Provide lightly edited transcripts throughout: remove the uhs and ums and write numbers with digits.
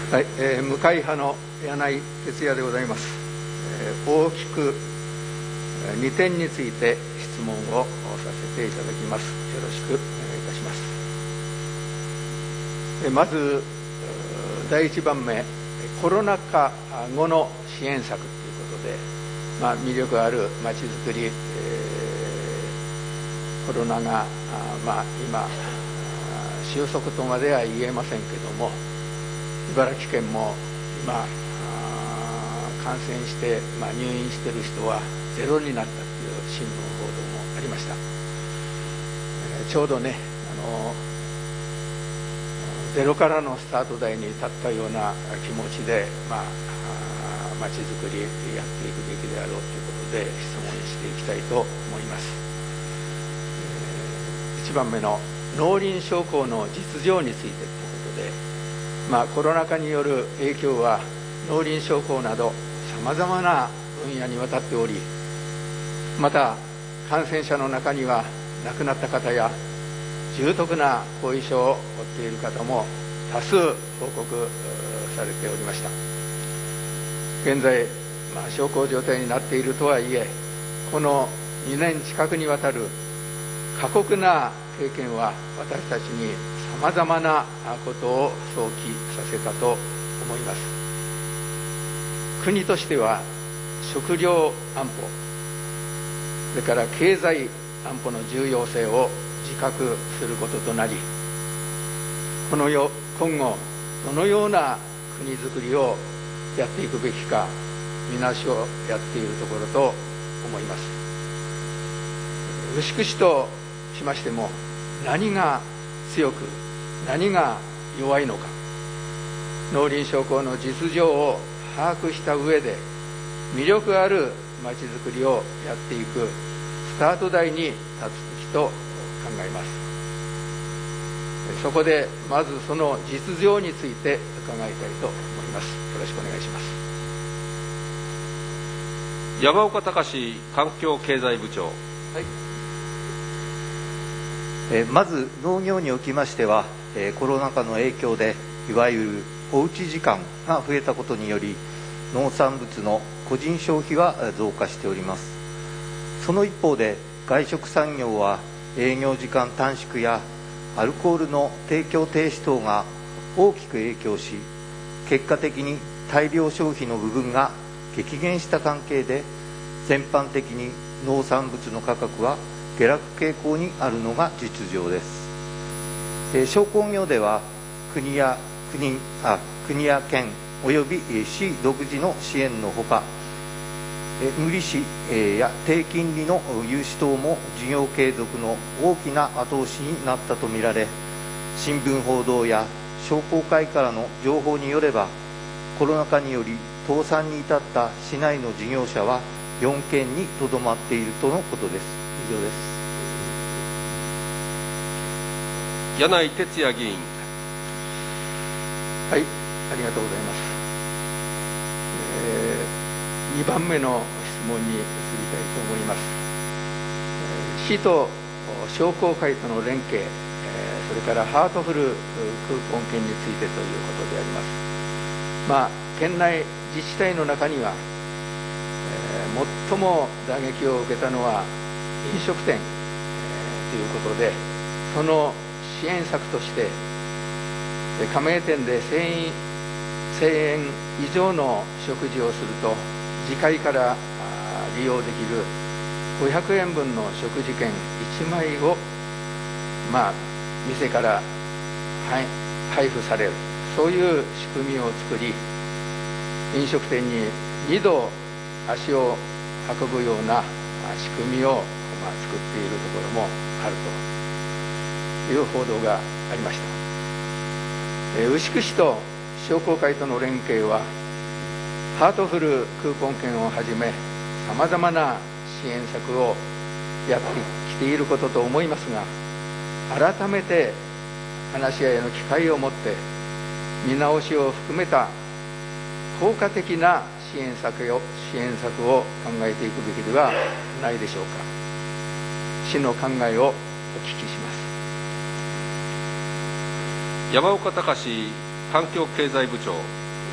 はい、無会派の柳井哲也でございます。大きく2点について質問をさせていただきます。よろしくお願いいたします。まず第1番目、コロナ禍後の支援策ということで、魅力あるまちづくり、コロナが今収束とまでは言えませんけども、茨城県も今感染して入院している人はゼロになったという新聞報道もありました。ちょうどね、ゼロからのスタート台に立ったような気持ちでまちづくりやっていくべきであろうということで質問していきたいと思います。1番目の農林商工の実情についてということで、コロナ禍による影響は農林商工などさまざまな分野にわたっており、また感染者の中には亡くなった方や重篤な後遺症を負っている方も多数報告されておりました。現在、小康状態になっているとはいえ、この2年近くにわたる過酷な経験は私たちにさまざまなことを想起させたと思います。国としては食料安保、それから経済安保の重要性を自覚することとなり、今後どのような国づくりをやっていくべきか見直しをやっているところと思います。牛久市としましても、何が強く何が弱いのか、農林商工の実情を把握した上で魅力あるまちづくりをやっていくスタート台に立つべきと考えます。そこでまずその実情について伺いたいと思います。よろしくお願いします。 山岡隆環境経済部長。 まず農業におきましては、コロナ禍の影響でいわゆるおうち時間が増えたことにより、農産物の個人消費は増加しております。その一方で外食産業は営業時間短縮やアルコールの提供停止等が大きく影響し、結果的に大量消費の部分が激減した関係で、全般的に農産物の価格は下落傾向にあるのが実情です。商工業では国や県および市独自の支援のほか、無利子や低金利の融資等も事業継続の大きな後押しになったとみられ、新聞報道や商工会からの情報によれば、コロナ禍により倒産に至った市内の事業者は4件にとどまっているとのことです。以上です。 柳井哲也議員。 はい、ありがとうございます。2番目の質問に移りたいと思います。市と商工会との連携、それからハートフルクーポン券についてということであります。県内自治体の中には、最も打撃を受けたのは飲食店、ということで、その支援策として加盟店で1000円以上の食事をすると次回から利用できる500円分の食事券1枚を店から配布される、そういう仕組みを作り、飲食店に2度足を運ぶような仕組みを作っているところもあるという報道がありました。牛久市と商工会との連携はハートフルクーポン券をはじめさまざまな支援策をやってきていることと思いますが、改めて話し合いの機会を持って見直しを含めた効果的な支援策を考えていくべきではないでしょうか。市の考えをお聞きします。 山岡隆環境経済部長。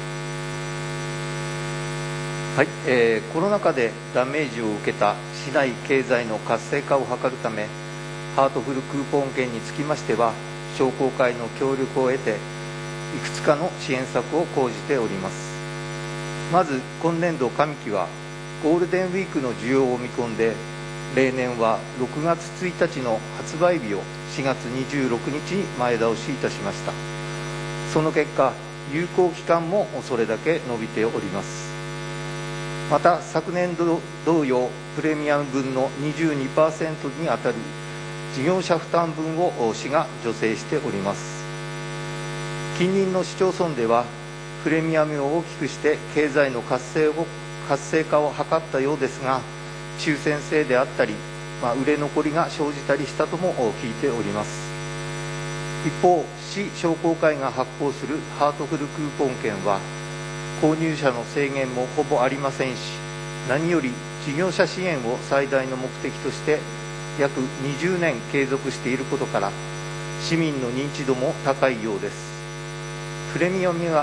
はい、コロナ禍でダメージを受けた市内経済の活性化を図るため、ハートフルクーポン券につきましては、商工会の協力を得て、いくつかの支援策を講じております。まず、今年度上期は、ゴールデンウィークの需要を見込んで、例年は6月1日の発売日を4月26日に前倒しいたしました。その結果、有効期間もそれだけ伸びております。また、昨年度同様、プレミアム分の 22% にあたる事業者負担分を市が助成しております。近隣の市町村では、プレミアムを大きくして経済の活性化を図ったようですが、抽選制であったり、売れ残りが生じたりしたとも聞いております。一方、市商工会が発行するハートフルクーポン券は、購入者の制限もほぼありませんし、何より事業者支援を最大の目的として約20年継続していることから、市民の認知度も高いようです。プレミアムは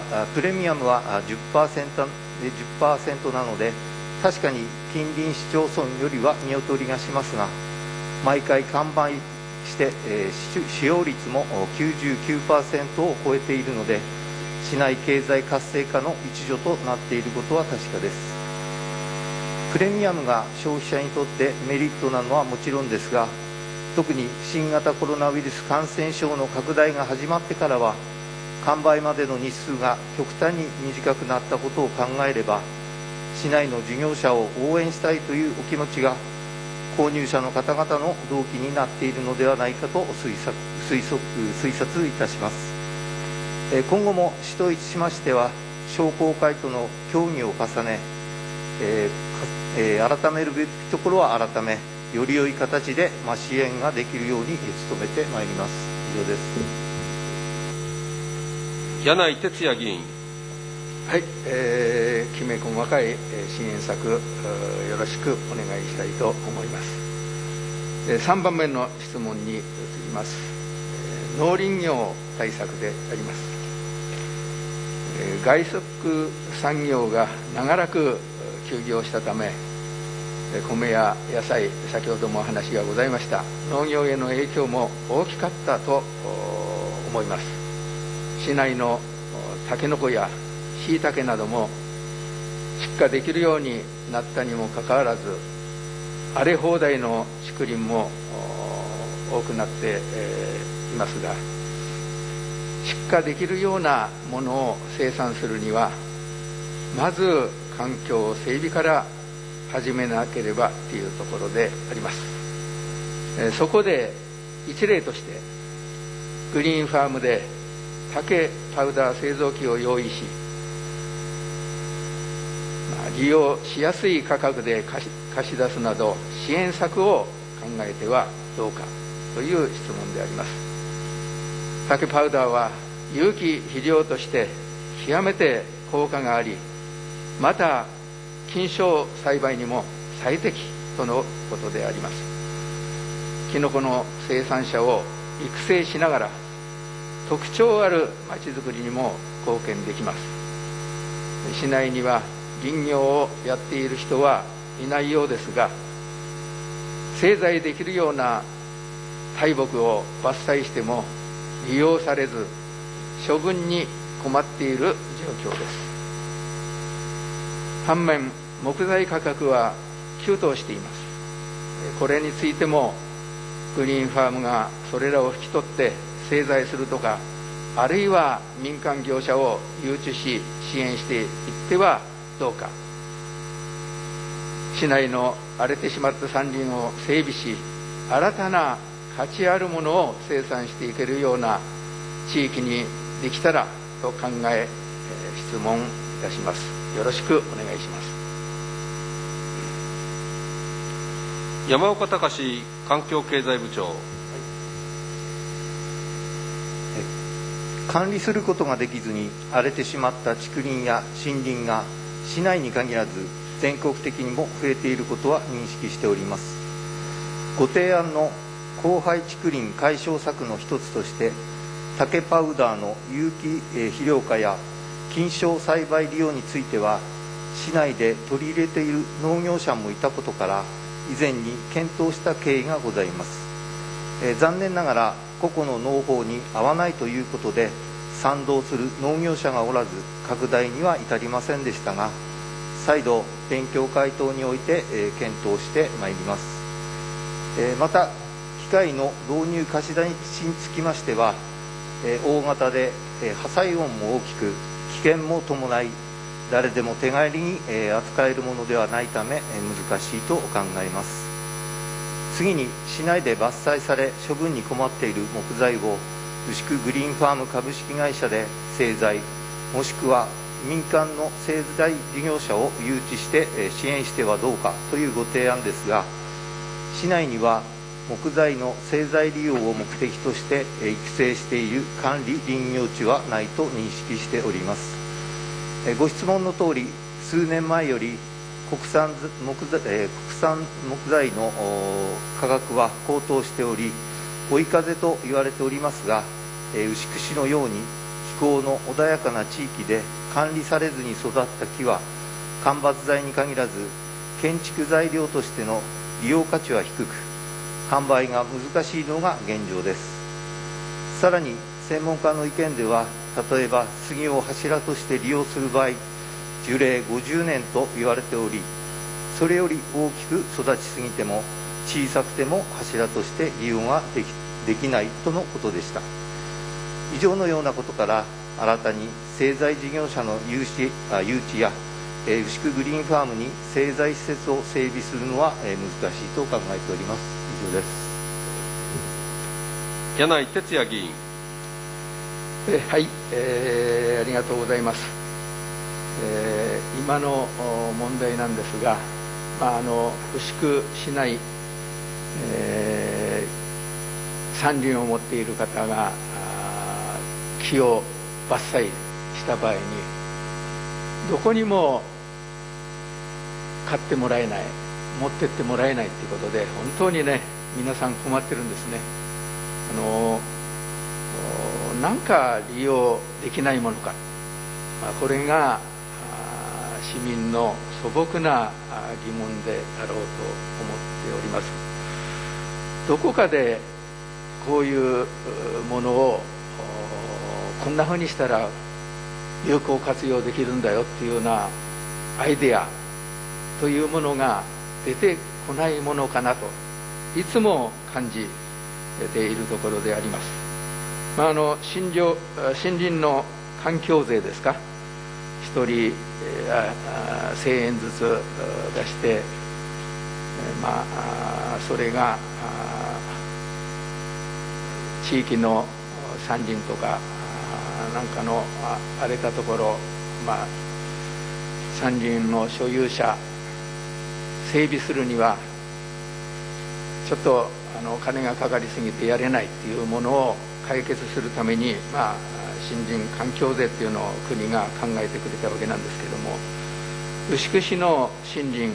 10% なので、確かに近隣市町村よりは見劣りがしますが、毎回完売して、使用率も 99% を超えているので、市内経済活性化の一助となっていることは確かです。プレミアムが消費者にとってメリットなのはもちろんですが、特に新型コロナウイルス感染症の拡大が始まってからは、完売までの日数が極端に短くなったことを考えれば、市内の事業者を応援したいというお気持ちが、購入者の方々の動機になっているのではないかと推察いたします。今後も市としましては、商工会との協議を重ね、改めるべきところは改め、より良い形で支援ができるように努めてまいります。以上です。 柳井哲也議員。 はい、きめ細かい支援策、よろしくお願いしたいと思います。3番目の質問に移ります。農林業対策であります。外食産業が長らく休業したため、米や野菜、先ほども話がございました、農業への影響も大きかったと思います。市内のタケノコやシイタケなども出荷できるようになったにもかかわらず、荒れ放題の竹林も多くなっていますが、出荷できるようなものを生産するには、まず環境整備から始めなければというところであります。そこで一例として、グリーンファームで竹パウダー製造機を用意し、利用しやすい価格で貸し出すなど支援策を考えてはどうかという質問であります。竹パウダーは有機肥料として極めて効果があり、また菌床栽培にも最適とのことであります。キノコの生産者を育成しながら、特徴あるまちづくりにも貢献できます。市内には林業をやっている人はいないようですが、製材できるような大木を伐採しても利用されず、処分に困っている状況です。反面、木材価格は急騰しています。これについてもグリーンファームがそれらを引き取って製材するとか、あるいは民間業者を誘致し支援していってはどうか。市内の荒れてしまった山林を整備し、新たな価値あるものを生産していけるような地域にできたらと考え、質問いたします。よろしくお願いします。 山岡隆環境経済部長。 管理することができずに荒れてしまった竹林や森林が市内に限らず全国的にも増えていることは認識しております。ご提案の荒廃竹林解消策の一つとして、 竹パウダーの有機肥料化や菌床栽培利用については市内で取り入れている農業者もいたことから以前に検討した経緯がございます。残念ながら個々の農法に合わないということで賛同する農業者がおらず拡大には至りませんでしたが、再度勉強会等において検討してまいります。また機械の導入貸し出しにつきましては大型で破砕音も大きく危険も伴い誰でも手軽に扱えるものではないため難しいと考えます。次に市内で伐採され処分に困っている木材を牛久グリーンファーム株式会社で製材もしくは民間の製材事業者を誘致して支援してはどうかというご提案ですが、市内には木材の製材利用を目的として育成している管理林業地はないと認識しております。ご質問のとおり数年前より国産木材の価格は高騰しており追い風と言われておりますが、牛久市のように気候の穏やかな地域で管理されずに育った木は間伐材に限らず建築材料としての利用価値は低く販売が難しいのが現状です。さらに専門家の意見では、例えば杉を柱として利用する場合樹齢50年と言われており、それより大きく育ちすぎても小さくても柱として利用ができないとのことでした。以上のようなことから新たに製材事業者の誘致や牛久グリーンファームに製材施設を整備するのは難しいと考えております。以上です。 柳井哲也議員。 はい、ありがとうございます。今の問題なんですが、牛久市内、山林を持っている方が木を伐採した場合にどこにも買ってもらえない、持ってってもらえないということで本当にね皆さん困ってるんですね。なんか利用できないものか、これが市民の素朴な疑問であろうと思っております。どこかでこういうものをこんなふうにしたら有効活用できるんだよっていうようなアイデアというものが出てこないものかなといつも感じているところであります。森林の環境税ですか、1人1000円ずつ出して、それが地域の山林とかなんかの荒れたところ、山林の所有者整備するにはちょっと金がかかりすぎてやれないっていうものを解決するために、森林環境税っていうのを国が考えてくれたわけなんですけども、牛久市の森林、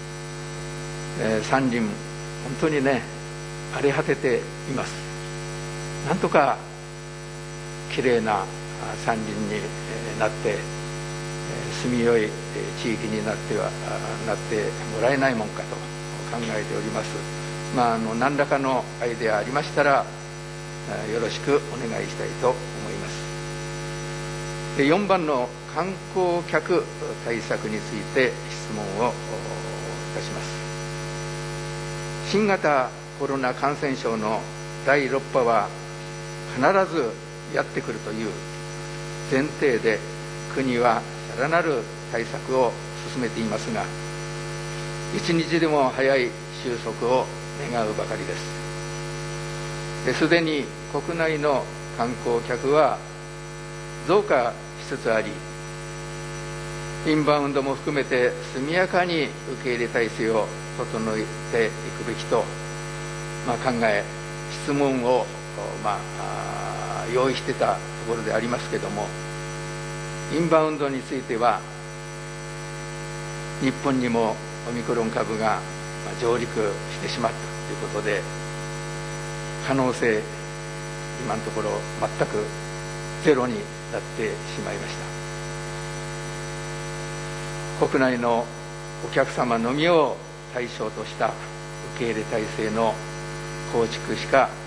山林本当にね荒れ果てています。なんとかきれいな山林になって住みよい地域になってもらえないもんかと考えております。何らかのアイデアありましたらよろしくお願いしたいと思います。4番の観光客対策について質問をいたします。新型コロナ感染症の第6波は必ずやってくるという前提で国はさらなる対策を進めていますが、一日でも早い収束を願うばかりです。すでに国内の観光客は増加しつつあり、インバウンドも含めて速やかに受け入れ体制を整えていくべきと、考え質問を、用意してたところでありますけども、インバウンドについては日本にもオミクロン株が上陸してしまったということで可能性今のところ全くゼロになってしまいました。国内のお客様のみを対象とした受け入れ体制の構築しか、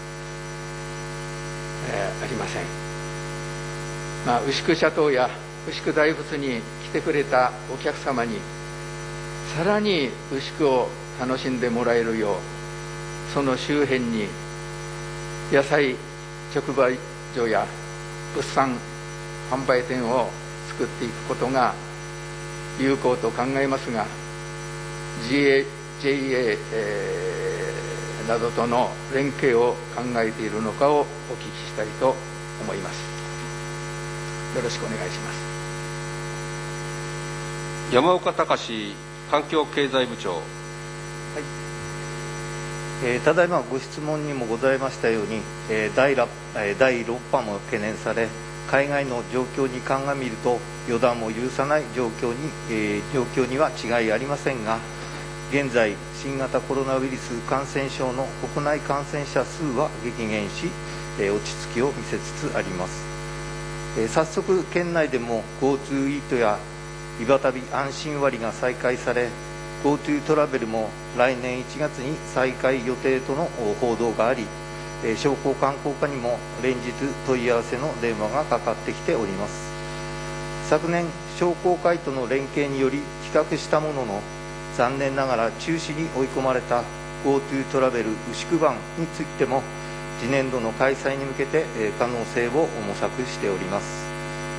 ありません。牛久シャトーや牛久大仏に来てくれたお客様にさらに牛久を楽しんでもらえるよう、その周辺に野菜直売所や物産販売店を作っていくことが有効と考えますが、 JA などとの連携を考えているのかをお聞きしたいと思います。よろしくお願いします。 山岡隆環境経済部長。はい、 ただいまご質問にもございましたように、第6波も懸念され、海外の状況に鑑みると予断も許さない状況には違いありませんが、現在新型コロナウイルス感染症の国内感染者数は激減し、落ち着きを見せつつあります。早速県内でも GoTo イートやいば旅安心割が再開され、 GoTo トラベルも来年1月に再開予定との報道があり、商工観光課にも連日問い合わせの電話がかかってきております。昨年商工会との連携により企画したものの、残念ながら中止に追い込まれた GoTo トラベル牛久版についても次年度の開催に向けて可能性を模索しております。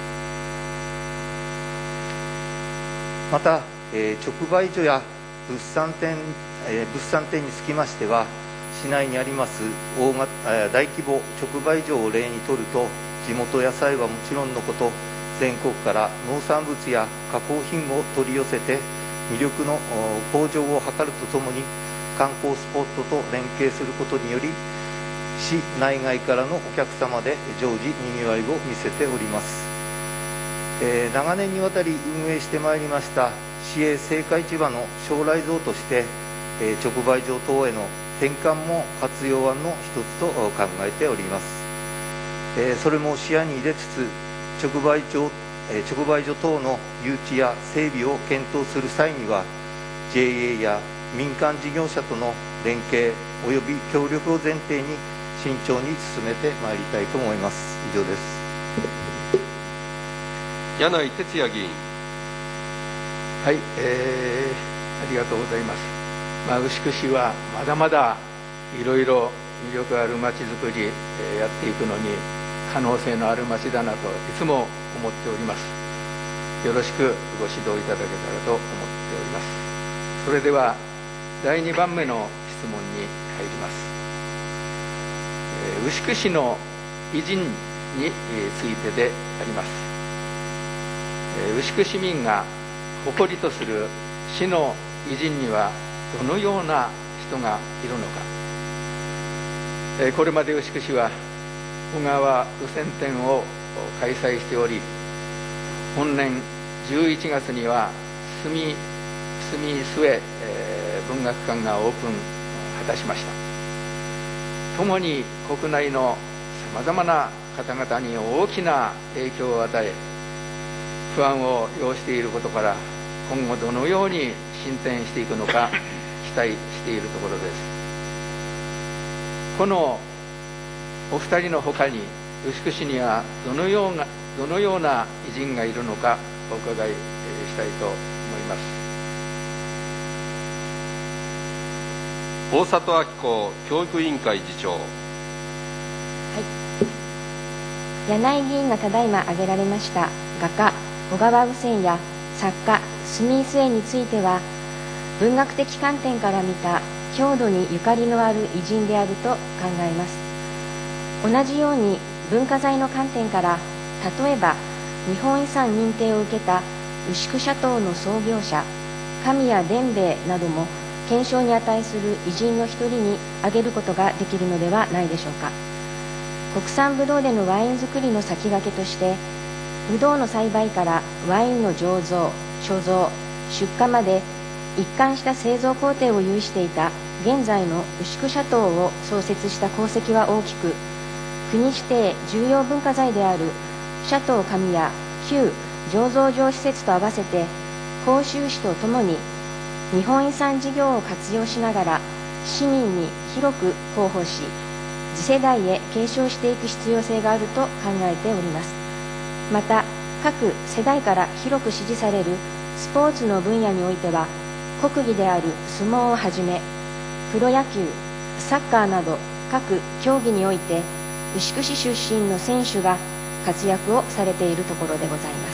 また直売所や物産店につきましては、市内にあります大規模直売所を例にとると、地元野菜はもちろんのこと、全国から農産物や加工品を取り寄せて魅力の向上を図るとともに、観光スポットと連携することにより市内外からのお客様で常時にぎわいを見せております。長年にわたり運営してまいりました市営青果市場の将来像として、直売所等への転換も活用案の一つと考えております。それも視野に入れつつ、直売所等の誘致や整備を検討する際には JA や民間事業者との連携および協力を前提に慎重に進めてまいりたいと思います。以上です。 柳井哲也議員。 はい、ありがとうございます。牛久市はまだまだいろいろ魅力あるまちづくり、やっていくのに可能性のある町だなといつも思っております。よろしくご指導いただけたらと思っております。それでは第2番目の質問に入ります。牛久市の偉人についてであります。牛久市民が誇りとする市の偉人にはどのような人がいるのか。これまで牛久市は小川雨仙展を開催しており、本年11月には住末文学館がオープン果たしました。共に国内のさまざまな方々に大きな影響を与え、不安を要していることから、今後どのように進展していくのか期待しているところです。このお二人のほかに牛久市にはどのような偉人がいるのかお伺いしたいと思います。 大里明子教育委員会次長。 柳井議員がただいま挙げられました画家小川雨仙や作家住井末については、文学的観点から見た郷土にゆかりのある偉人であると考えます。同じように文化財の観点から、例えば日本遺産認定を受けた牛久シャトーの創業者神谷伝兵衛なども顕彰に値する偉人の一人に挙げることができるのではないでしょうか。国産ブドウでのワイン作りの先駆けとして、ブドウの栽培からワインの醸造、貯蔵、出荷まで一貫した製造工程を有していた現在の牛久シャトーを創設した功績は大きく、 国指定重要文化財であるシャトー神谷旧醸造場施設と合わせて甲州市とともに日本遺産事業を活用しながら市民に広く広報し、次世代へ継承していく必要性があると考えております。また各世代から広く支持されるスポーツの分野においては、国技である相撲をはじめプロ野球、サッカーなど各競技において牛久市出身の選手が活躍をされているところでございます。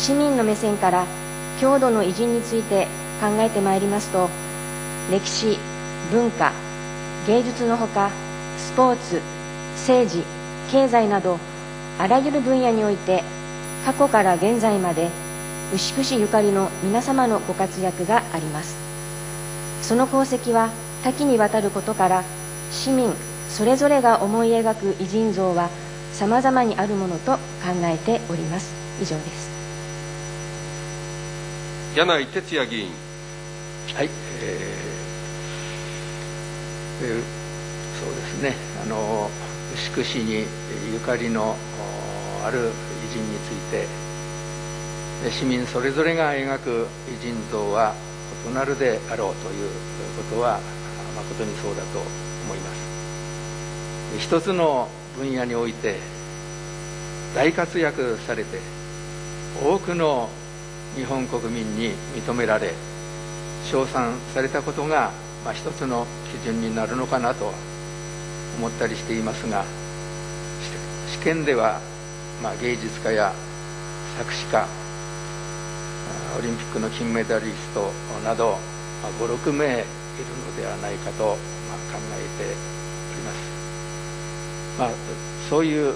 市民の目線から郷土の偉人について考えてまいりますと、歴史、文化、芸術のほかスポーツ、政治、経済などあらゆる分野において過去から現在まで牛久市ゆかりの皆様のご活躍があります。その功績は多岐にわたることから、市民それぞれが思い描く偉人像は様々にあるものと考えております。以上です。 柳井哲也議員。 はい、そうですね、牛久市にゆかりのある偉人について、市民それぞれが描く偉人像は異なるであろうということは誠にそうだと思います。一つの分野において大活躍されて多くの日本国民に認められ称賛されたことが、一つの基準になるのかなと思ったりしていますが、試験では、芸術家や作詞家、オリンピックの金メダリストなど、5、6名いるのではないかと、考えております。そういう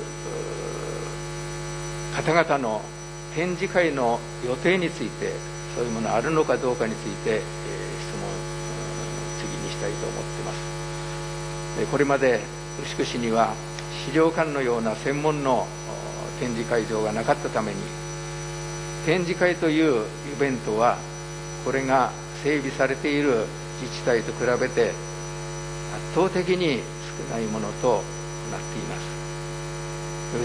方々の展示会の予定について、そういうものあるのかどうかについて、質問次にしたいと思っています。これまで牛久市には資料館のような専門の展示会場がなかったために、展示会というイベントはこれが整備されている自治体と比べて圧倒的に少ないものとなっています。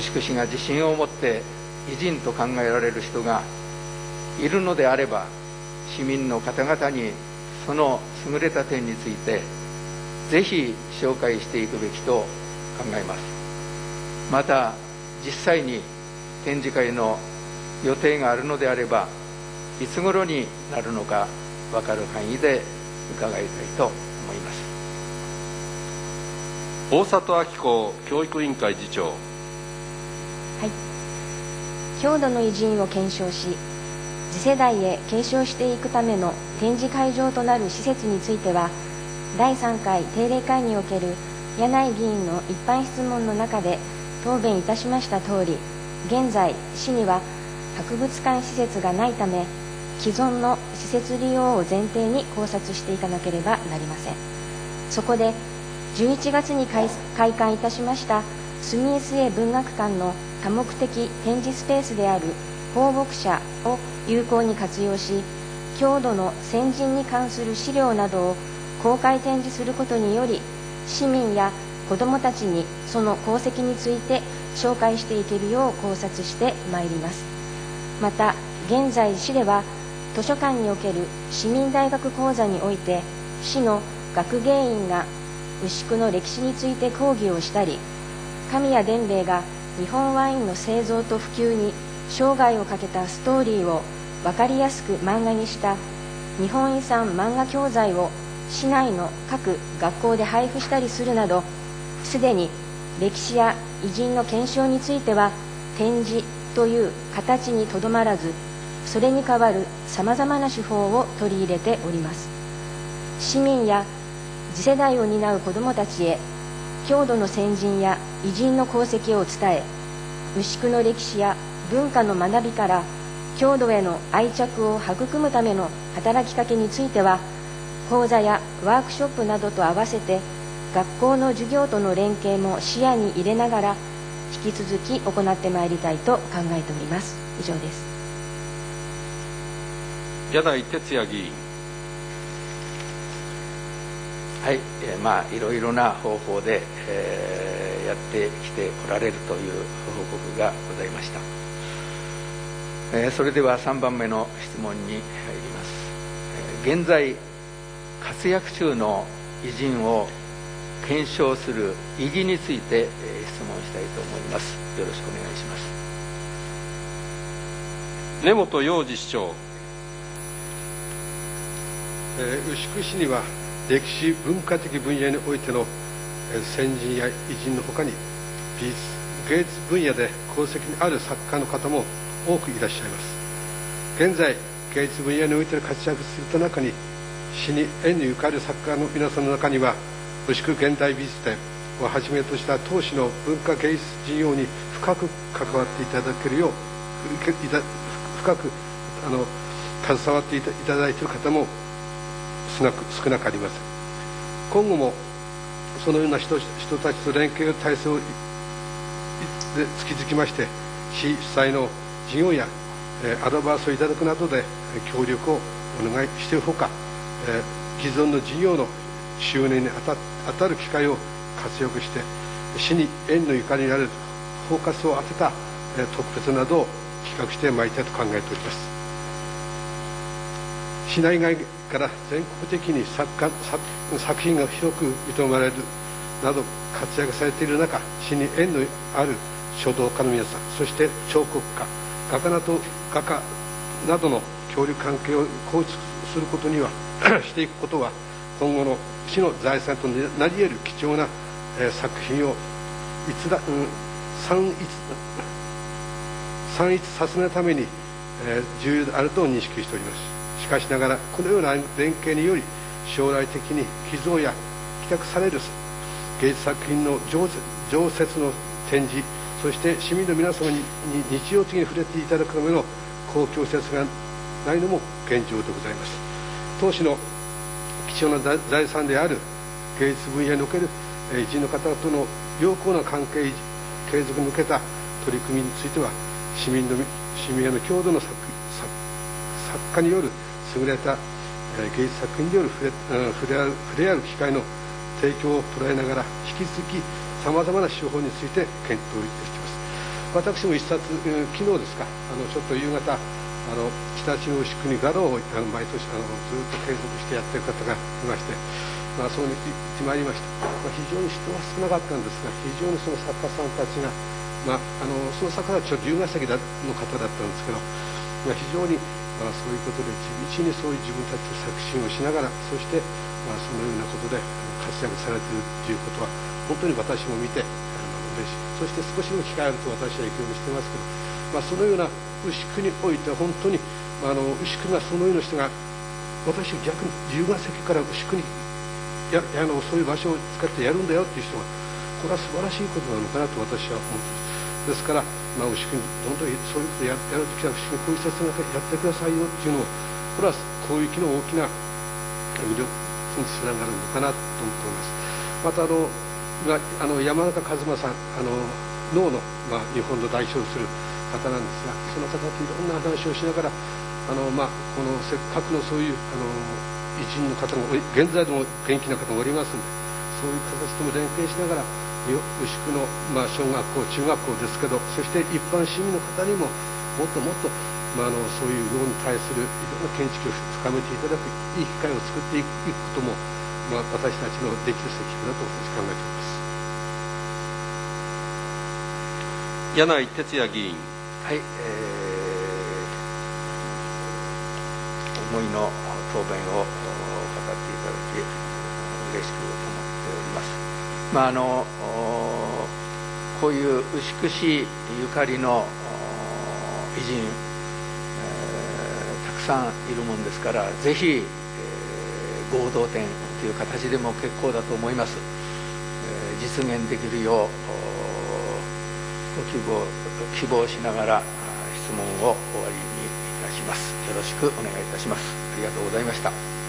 牛久市が自信を持って偉人と考えられる人がいるのであれば、市民の方々にその優れた点についてぜひ紹介していくべきと考えます。また実際に展示会の予定があるのであれば、いつ頃になるのか分かる範囲で伺いたいと思います。 大里明子教育委員会次長。 はい、郷土の偉人を検証し次世代へ継承していくための展示会場となる施設については、第3回定例会における柳井議員の一般質問の中で答弁いたしました通り、現在市には博物館施設がないため、既存の施設利用を前提に考察していかなければなりません。そこで11月に開館いたしました住井末文学館の多目的展示スペースである放牧舎を有効に活用し、郷土の先人に関する資料などを公開展示することにより、市民や子どもたちにその功績について紹介していけるよう考察してまいります。また現在市では図書館における市民大学講座において、市の学芸員が牛久の歴史について講義をしたり、神谷伝兵衛が日本ワインの製造と普及に生涯をかけたストーリーを分かりやすく漫画にした日本遺産漫画教材を市内の各学校で配布したりするなど、すでに歴史や偉人の検証については展示という形にとどまらず、それに代わるさまざまな手法を取り入れております。市民や次世代を担う子どもたちへ郷土の先人や偉人の功績を伝え、牛久の歴史や文化の学びから郷土への愛着を育むための働きかけについては、講座やワークショップなどと合わせて学校の授業との連携も視野に入れながら引き続き行ってまいりたいと考えております。以上です。 柳井哲也議員。 はい、いろいろな方法で、 やってきておられるという報告がございました。それでは3番目の質問に入ります。現在活躍中の偉人を検証する意義について質問したいと思います。よろしくお願いします。 根本洋次市長。 牛久市には歴史文化的分野においての先人や偉人のほかに美術芸術分野で功績にある作家の方も多くいらっしゃいます。現在芸術分野において活躍する中に死に縁にゆかる作家の皆さんの中には牛久現代美術展をはじめとした当市の文化芸術事業に深く関わっていただけるよう深く携わっていただいている方も少なくありません。今後もそのような人たちと連携体制を突きづきまして市主催の事業やアドバイスをいただくなどで協力をお願いしているほか、既存の事業の収入に当たる機会を活用して市に縁のゆかりにあるフォーカスを当てた特別などを企画してまいりたいと考えております。市内外から全国的に作品が広く認められるなど活躍されている中、市に縁のある書道家の皆さん、そして彫刻家、画家などの協力関係を構築することにはしていくことは今後の市の財産となり得る貴重な作品を散逸させないために重要であると認識しております。しかしながらこのような連携により将来的に寄贈や寄託される芸術作品の常設の展示、そして市民の皆様に日常的に触れていただくための公共施設がないのも現状でございます。当市の貴重な財産である芸術分野における偉人の方との良好な関係継続に向けた取り組みについては市民への郷土の作家による優れた芸術作品による触れ合う機会の提供を捉えながら引き続きさまざまな手法について検討いたしています。私も一冊昨日ですかちょっと夕方北千の牛久に画廊を毎年ずっと継続してやっている方がいまして、そうに行ってまいりました。非常に人は少なかったんですが、非常にその作家さんたちが、その作家はちょっと龍ヶ崎の方だったんですけど、非常にそういうことで地道にそういう自分たちの作品をしながら、そして、そのようなことで活躍されているということは本当に私も見て嬉しい。そして少しの機会あると私は行くようにしてますけど、そのような牛久においては本当に牛久がそのような人が私は逆に龍ヶ崎から牛久にそういう場所を使ってやるんだよっていう人がこれは素晴らしいことなのかなと私は思っています。ですから、牛久にどんどんそういうことをやるときは牛久にこういう施設がやってくださいよっていうのをこれは広域の大きな魅力につながるのかなと思っております。また山中和馬さん能の、日本の代表する方なんですが、その方といろんな話をしながらこのせっかくのそういう偉人の方も現在でも元気な方もおりますので、そういう形とも連携しながら牛久の、小学校中学校ですけど、そして一般市民の方にももっともっと、そういう能に対するいろんな見識を深めていただくいい機会を作っていくことも、私たちのできる責務だと私考えております。 柳井哲也議員。 はい、思いの答弁を語っていただき嬉しく思っております。こういう牛久市ゆかりの偉人、たくさんいるもんですから、ぜひ、合同展という形でも結構だと思います。実現できるよう希望しながら質問を終わりにいたします。よろしくお願いいたします。ありがとうございました。